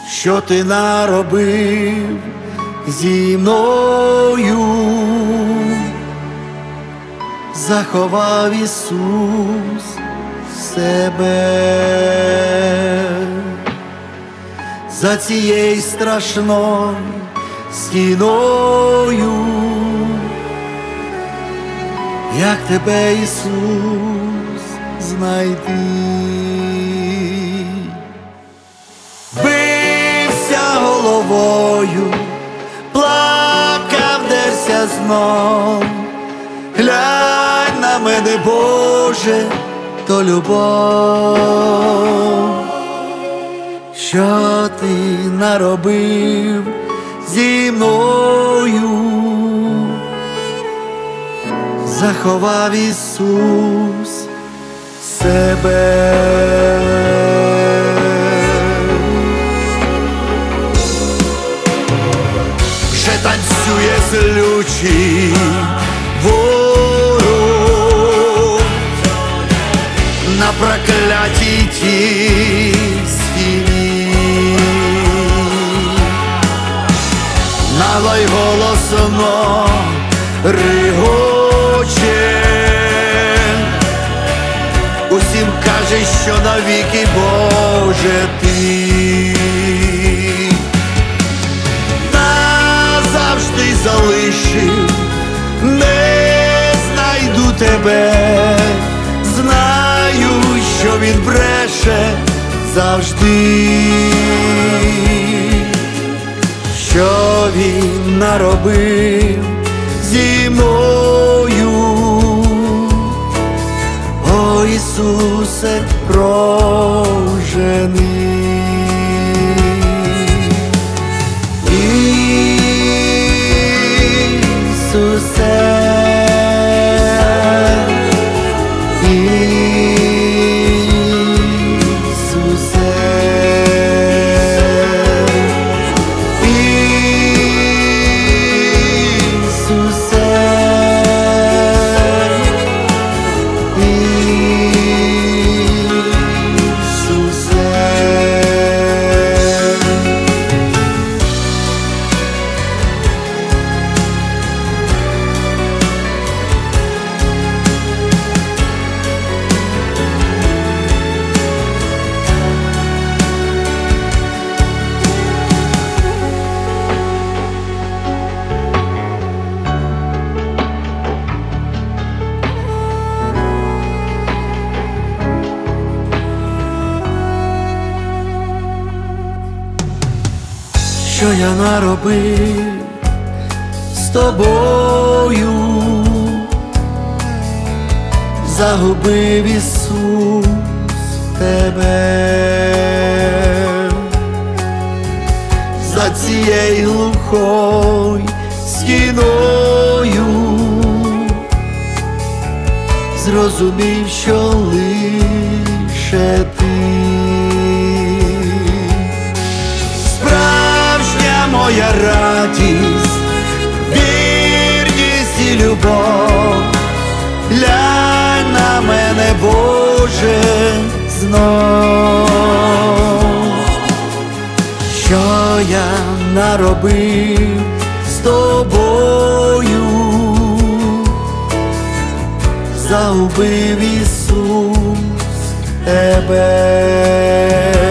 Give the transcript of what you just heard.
що ти наробив зі мною, заховав Ісус себе за цією страшною стіною. Як тебе, Ісус, знайти? Бився головою, плакав, дерся знов. Глянь на мене, Боже, то любов. Що ти наробив зі мною, заховав Ісус себе. Вже танцює злючий ворог на проклятій тій стіні, налай голосно регоче, усім каже, що навіки, Боже, ти назавжди залишив, не знайду тебе, знаю, що він бреше завжди. Що він наробив зі мною, о Ісусе, прожени. Ісусе, що я наробив з тобою, загубив Ісус тебе за цією глухою стіною, зрозумів, що лише ти моя радість, вірність і любов. Глянь на мене, Боже, знов. Що я наробив з тобою, загубив Ісус тебе.